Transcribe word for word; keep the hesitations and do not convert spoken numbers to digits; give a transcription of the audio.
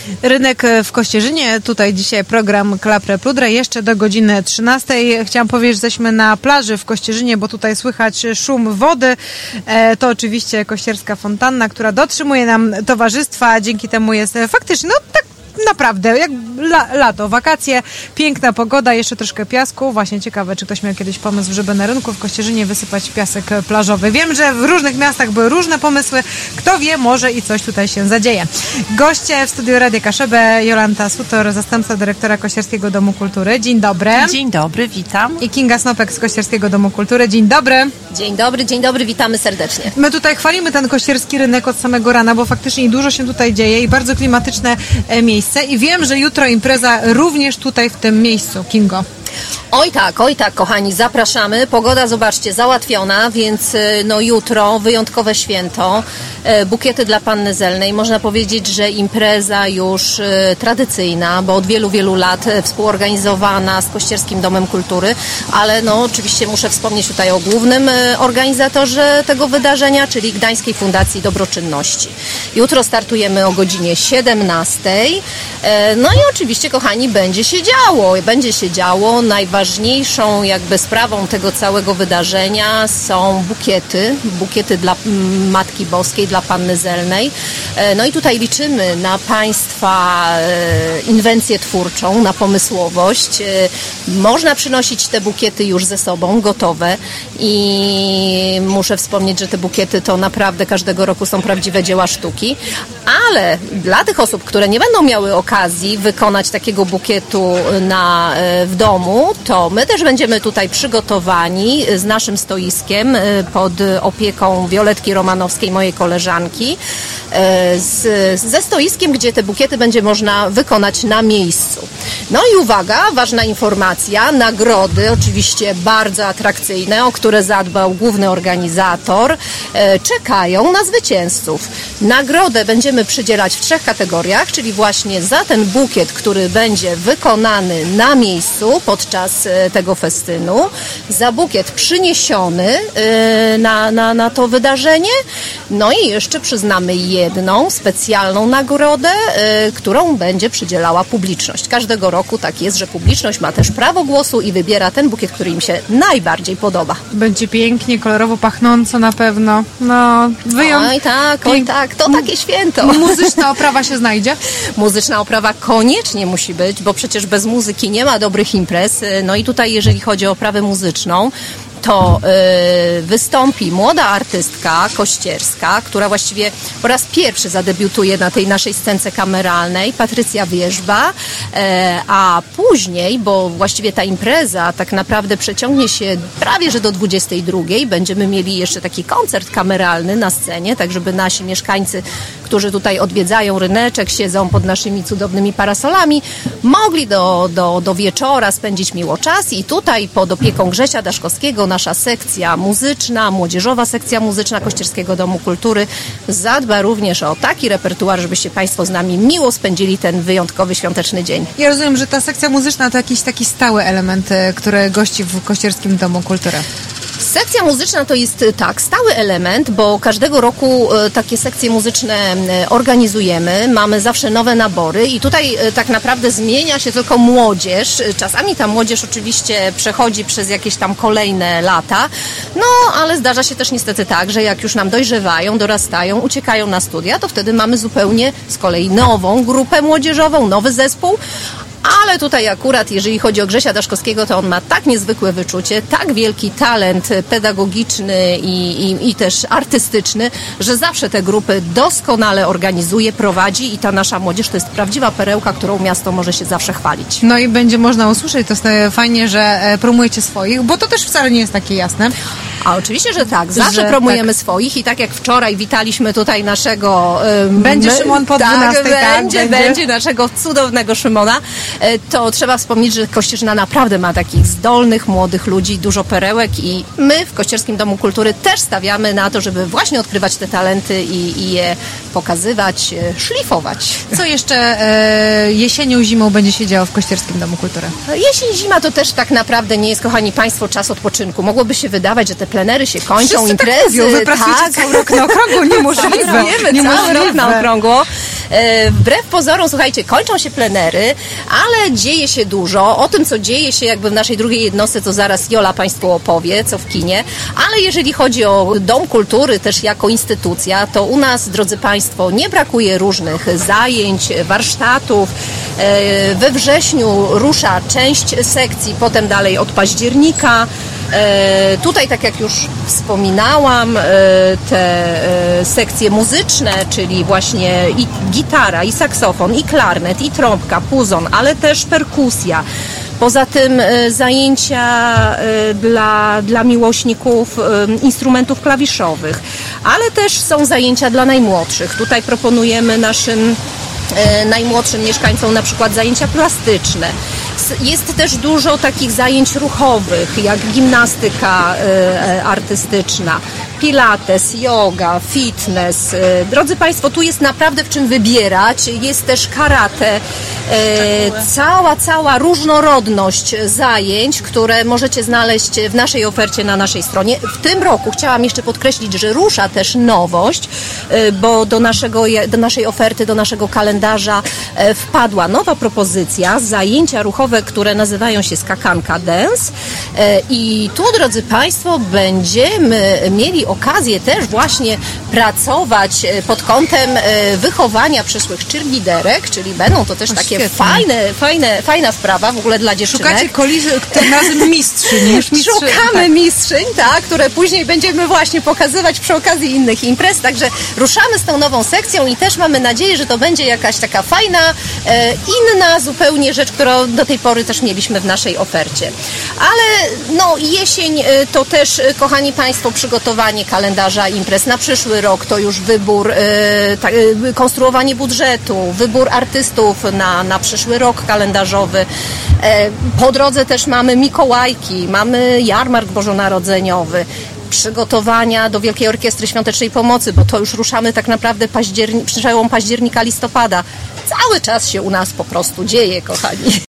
Rynek w Kościerzynie, tutaj dzisiaj program Klapre Pludre, jeszcze do godziny trzynastej. Chciałam powiedzieć, że jesteśmy na plaży w Kościerzynie, bo tutaj słychać szum wody. E, to oczywiście kościerska fontanna, która dotrzymuje nam towarzystwa, dzięki temu jest faktycznie, no tak naprawdę, jak la, lato, wakacje, piękna pogoda, jeszcze troszkę piasku. Właśnie ciekawe, czy ktoś miał kiedyś pomysł, żeby na rynku w Kościerzynie wysypać piasek plażowy. Wiem, że w różnych miastach były różne pomysły. Kto wie, może i coś tutaj się zadzieje. Goście w studiu Radia Kaszebę, Jolanta Sutor, zastępca dyrektora Kościerskiego Domu Kultury. Dzień dobry. Dzień dobry, witam. I Kinga Snopek z Kościerskiego Domu Kultury. Dzień dobry. Dzień dobry, dzień dobry, witamy serdecznie. My tutaj chwalimy ten kościerski rynek od samego rana, bo faktycznie dużo się tutaj dzieje i bardzo klimatyczne miejsce. I wiem, że jutro impreza również tutaj w tym miejscu, Kingo. Oj tak, oj tak, kochani, zapraszamy. Pogoda, zobaczcie, załatwiona, więc no jutro wyjątkowe święto. Bukiety dla Panny Zelnej. Można powiedzieć, że impreza już tradycyjna, bo od wielu, wielu lat współorganizowana z Kościerskim Domem Kultury, ale no oczywiście muszę wspomnieć tutaj o głównym organizatorze tego wydarzenia, czyli Gdańskiej Fundacji Dobroczynności. Jutro startujemy o godzinie siedemnastej. No i oczywiście, kochani, będzie się działo. Będzie się działo. Najważniejszą jakby sprawą tego całego wydarzenia są bukiety, bukiety dla Matki Boskiej, dla Panny Zelnej. No i tutaj liczymy na Państwa inwencję twórczą, na pomysłowość. Można przynosić te bukiety już ze sobą, gotowe i muszę wspomnieć, że te bukiety to naprawdę każdego roku są prawdziwe dzieła sztuki, ale dla tych osób, które nie będą miały okazji wykonać takiego bukietu na, w domu, to my też będziemy tutaj przygotowani z naszym stoiskiem pod opieką Violetki Romanowskiej, mojej koleżanki, z, ze stoiskiem, gdzie te bukiety będzie można wykonać na miejscu. No i uwaga, ważna informacja, nagrody oczywiście bardzo atrakcyjne, o które zadbał główny organizator, czekają na zwycięzców. Nagrodę będziemy przydzielać w trzech kategoriach, czyli właśnie za ten bukiet, który będzie wykonany na miejscu podczas tego festynu, za bukiet przyniesiony na, na, na to wydarzenie, no i jeszcze przyznamy jedną specjalną nagrodę, którą będzie przydzielała publiczność. Każdego roku tak jest, że publiczność ma też prawo głosu i wybiera ten bukiet, który im się najbardziej podoba. Będzie pięknie, kolorowo pachnąco na pewno. No, wyjątkowo. Oj tak, oj tak, to takie święto. Muzyczna oprawa się znajdzie? Muzyczna oprawa koniecznie musi być, bo przecież bez muzyki nie ma dobrych imprez. No i tutaj, jeżeli chodzi o oprawę muzyczną, to y, wystąpi młoda artystka kościerska, która właściwie po raz pierwszy zadebiutuje na tej naszej scence kameralnej, Patrycja Wierzba, y, a później, bo właściwie ta impreza tak naprawdę przeciągnie się prawie że do dwudziestej drugiej, będziemy mieli jeszcze taki koncert kameralny na scenie, tak żeby nasi mieszkańcy, którzy tutaj odwiedzają ryneczek, siedzą pod naszymi cudownymi parasolami, mogli do, do, do wieczora spędzić miło czas i tutaj pod opieką Grzesia Daszkowskiego nasza sekcja muzyczna, młodzieżowa sekcja muzyczna Kościerskiego Domu Kultury zadba również o taki repertuar, żebyście Państwo z nami miło spędzili ten wyjątkowy świąteczny dzień. Ja rozumiem, że ta sekcja muzyczna to jakiś taki stały element, który gości w Kościerskim Domu Kultury. Sekcja muzyczna to jest tak, stały element, bo każdego roku takie sekcje muzyczne organizujemy, mamy zawsze nowe nabory i tutaj tak naprawdę zmienia się tylko młodzież. Czasami ta młodzież oczywiście przechodzi przez jakieś tam kolejne lata, no ale zdarza się też niestety tak, że jak już nam dojrzewają, dorastają, uciekają na studia, to wtedy mamy zupełnie z kolei nową grupę młodzieżową, nowy zespół. Ale tutaj akurat, jeżeli chodzi o Grzesia Daszkowskiego, to on ma tak niezwykłe wyczucie, tak wielki talent pedagogiczny i, i, i też artystyczny, że zawsze te grupy doskonale organizuje, prowadzi i ta nasza młodzież to jest prawdziwa perełka, którą miasto może się zawsze chwalić. No i będzie można usłyszeć, to jest fajnie, że promujecie swoich, bo to też wcale nie jest takie jasne. A oczywiście, że tak. Zawsze że, promujemy tak. swoich i tak jak wczoraj witaliśmy tutaj naszego... Um, będzie Szymon po tak, dwunastej. Tak, będzie, będzie, będzie naszego cudownego Szymona. To trzeba wspomnieć, że Kościerzyna naprawdę ma takich zdolnych, młodych ludzi, dużo perełek i my w Kościerskim Domu Kultury też stawiamy na to, żeby właśnie odkrywać te talenty i, i je pokazywać, szlifować. Co jeszcze e, jesienią, zimą będzie się działo w Kościerskim Domu Kultury? Jesień, zima to też tak naprawdę nie jest, kochani Państwo, czas odpoczynku. Mogłoby się wydawać, że te plenery się kończą, wszyscy imprezy. Tak mówią, wy pracujecie tak. cały rok na okrągło, niemożliwe. Pracujemy cały rok na okrągło. Wbrew pozorom, słuchajcie, kończą się plenery, ale dzieje się dużo. O tym, co dzieje się jakby w naszej drugiej jednostce, to zaraz Jola Państwu opowie, co w kinie. Ale jeżeli chodzi o Dom Kultury też jako instytucja, to u nas, drodzy Państwo, nie brakuje różnych zajęć, warsztatów. We wrześniu rusza część sekcji, potem dalej od października. E, tutaj, tak jak już wspominałam, e, te e, sekcje muzyczne, czyli właśnie i gitara, i saksofon, i klarnet, i trąbka, puzon, ale też perkusja. Poza tym e, zajęcia e, dla, dla miłośników e, instrumentów klawiszowych, ale też są zajęcia dla najmłodszych. Tutaj proponujemy naszym e, najmłodszym mieszkańcom na przykład zajęcia plastyczne. Jest też dużo takich zajęć ruchowych, jak gimnastyka y, artystyczna, pilates, yoga, fitness. Drodzy Państwo, tu jest naprawdę w czym wybierać. Jest też karate. E, cała, cała różnorodność zajęć, które możecie znaleźć w naszej ofercie na naszej stronie. W tym roku chciałam jeszcze podkreślić, że rusza też nowość, e, bo do, naszego, do naszej oferty, do naszego kalendarza e, wpadła nowa propozycja, zajęcia ruchowe, które nazywają się skakanka dance. E, I tu, drodzy Państwo, będziemy mieli okazję też właśnie pracować pod kątem wychowania przyszłych cheerleaderek, czyli będą to też o, takie fajne, fajne, fajna sprawa w ogóle dla dziewczynek. Szukacie kolizy, tym razem mistrzyń. Już mistrzy, Szukamy tak. mistrzyń, tak, które później będziemy właśnie pokazywać przy okazji innych imprez, także ruszamy z tą nową sekcją i też mamy nadzieję, że to będzie jakaś taka fajna, e, inna zupełnie rzecz, którą do tej pory też mieliśmy w naszej ofercie. Ale no jesień to też, kochani Państwo, przygotowanie kalendarza imprez na przyszły rok, to już wybór, e, ta, e, konstruowanie budżetu, wybór artystów na, na przyszły rok kalendarzowy. E, po drodze też mamy Mikołajki, mamy jarmark bożonarodzeniowy, przygotowania do Wielkiej Orkiestry Świątecznej Pomocy, bo to już ruszamy tak naprawdę październi- przełom października, listopada. Cały czas się u nas po prostu dzieje, kochani.